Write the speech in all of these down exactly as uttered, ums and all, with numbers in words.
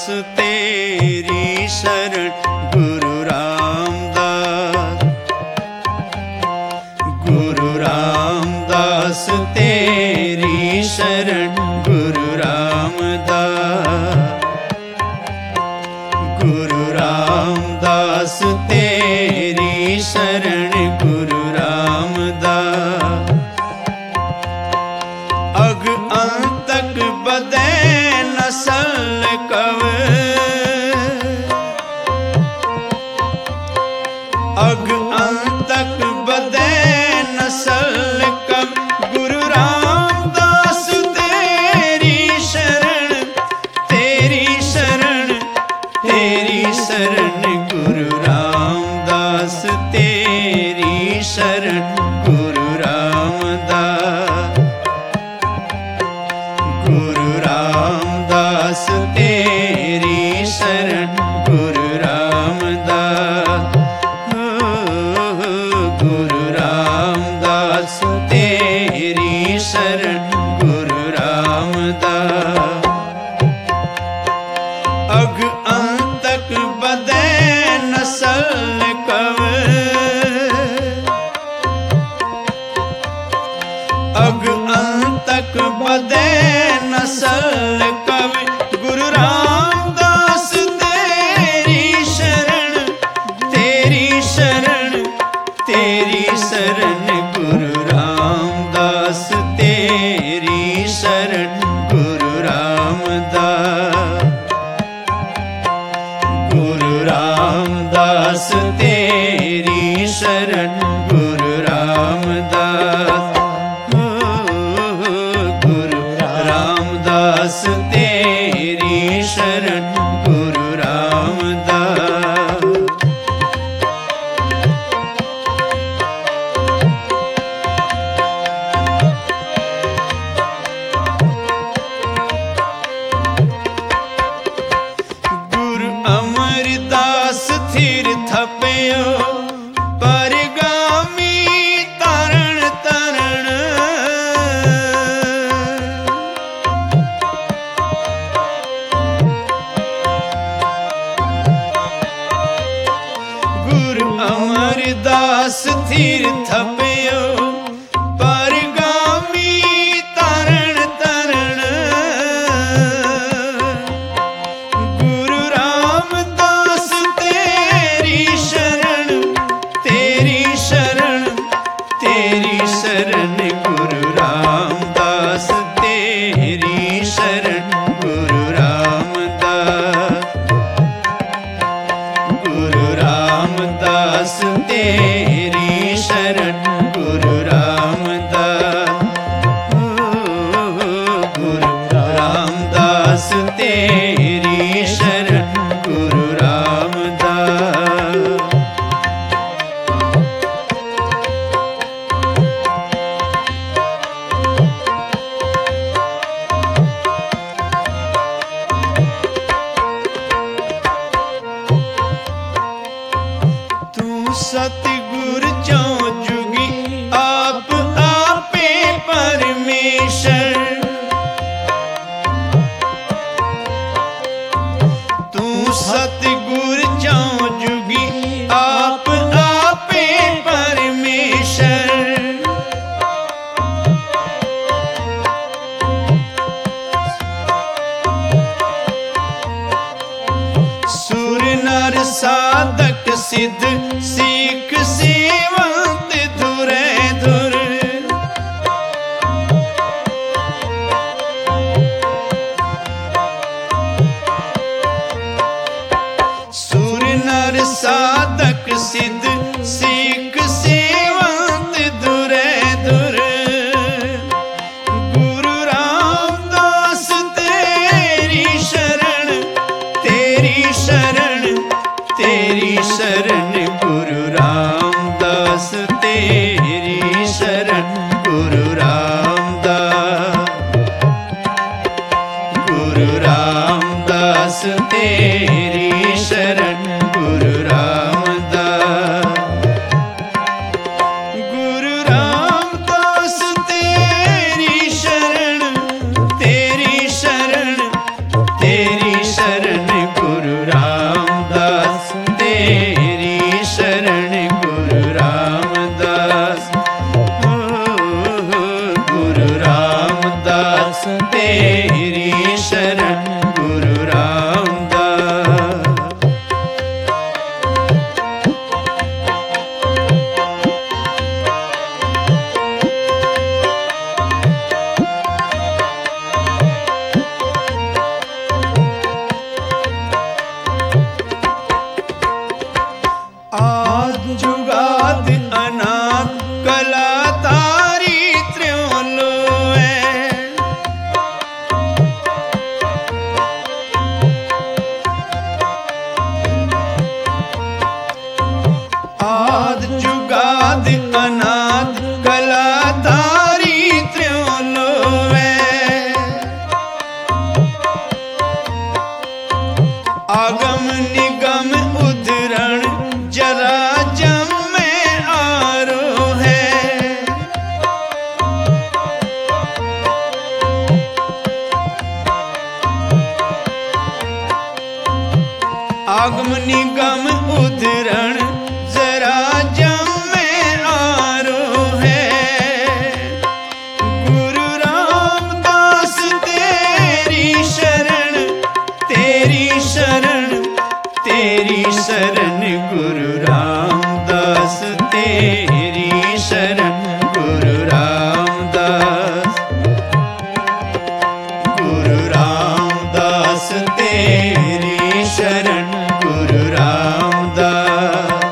रामदास तेरी शरण गुरु रामदास, गुरु रामदास तेरी शरण गुरु रामदास, गुरु रामदास तेरी शरण गुरु रामदास। अग अंतक बदे नसल कव, अग अंतक बदे नसल कव, गुरु रामदास तेरी शरण, तेरी शरण, तेरी शरण गुरु रामदास तेरी शरण गुरु रामदास, गुरु रामदास तेरी शरण गुरु रामदास, गुरु रामदास तेरी शरण गुरु रामदास। अग अंतक बदे नसल कव, अग अंतक बदे नसल कव, गुरु रामदास तेरी शरण, तेरी शरण, तेरी शरण गुरु रामदास तेरी शरण गुरु रामदास, गुरु रामदास तेरी शरण गुरु रामदास, गुरु रामदास तेरी शरण गुरु रामदास। गुरु अमरदास थिर थपयो परगामी तरण तरण, गुरु अमरदास थिर थपयो परगामी तरण तरण, गुरु रामदास तेरी शरण, तेरी शरण, तेरी शरण गुरु रामदास तेरी शरण गुरु रामदास, गुरु रामदास तेरी शरण गुरु रामदास, गुरु रामदास तेरी शरण गुरु रामदास। तू सतगुर जो जुगी आप आपे परमेश्वर, तू सतगुर जो जुगी आप आपे परमेश्वर, सुर नर साधक सिद्ध सीख सेवंत धुरे धुर, सुर नर साधक सिद्ध सीख सेवंत धुरे धुर, गुरु रामदास तेरी शरण, तेरी शरण, तेरी शरण गुरु रामदास तेरी शरण गुरु रामदास, गुरु रामदास तेरी शरण गुरु रामदास, गुरु रामदास तेरी शरण, तेरी शरण, तेरी शरण आगम निगम उद्धरण जरा जम में आरो है। आगम निगम उद्धरण जरा जम में आरो है। गुरु रामदास तेरी शरण तेरी शरण तेरी शरण गुरु रामदास तेरी शरण गुरु रामदास गुरु रामदास तेरी शरण गुरु रामदास।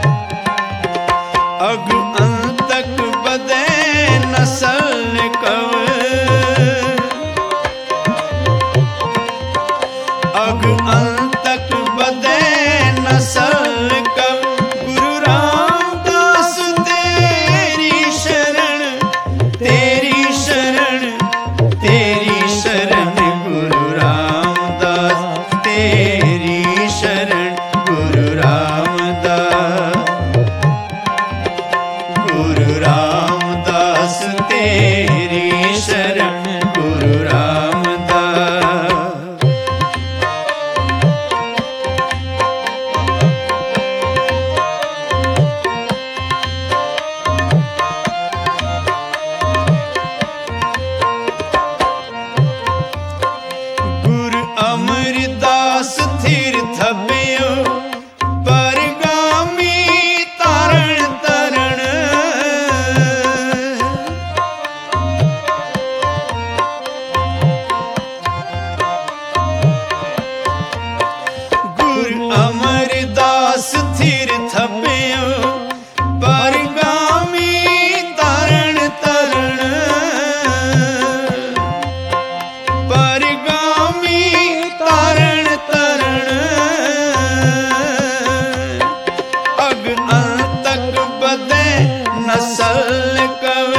अग अंतक बदे नसल कव अग अंतक बदे नसल कव गुरु रामदास तेरी शरण तेरी शरण तेरी शरण गुरु रामदास तेरी शरण गुरु रामदास गुरु रामदास तेरी शरण गुरु रामदास। गुरु अमरदास थिर थपियो परगामी तारण तरण। गुरु अमरदास थिर थपियो परगामी तारण तरण। परगामी तारण तरण अग अंतक बदे नसल कव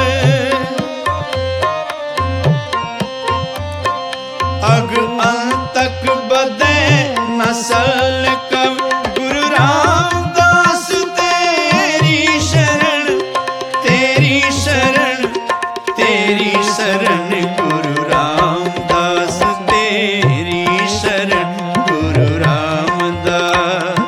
अग अंतक बदे नसल कव गुरु रामदास तेरी शरण तेरी शरण तेरी शरण गुरु रामदास तेरी शरण गुरु रामदास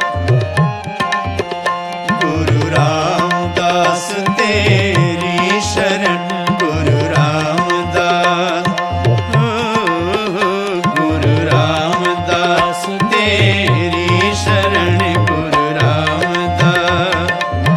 गुरु रामदास तेरी शरण गुरु रामदास ओ, गुरु रामदास तेरी शरण गुरु रामदास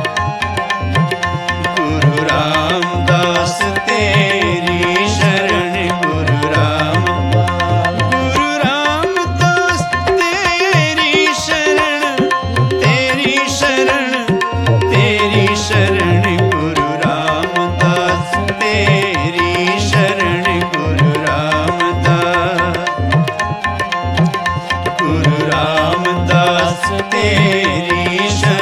गुरु रामदास तेरी शरण गुरु राम गुरु रामदास तेरी शरण तेरी शरण तेरी शरण गुरु रामदास तेरी शरण गुरु रामदास गुरु रामदास तेरी शरण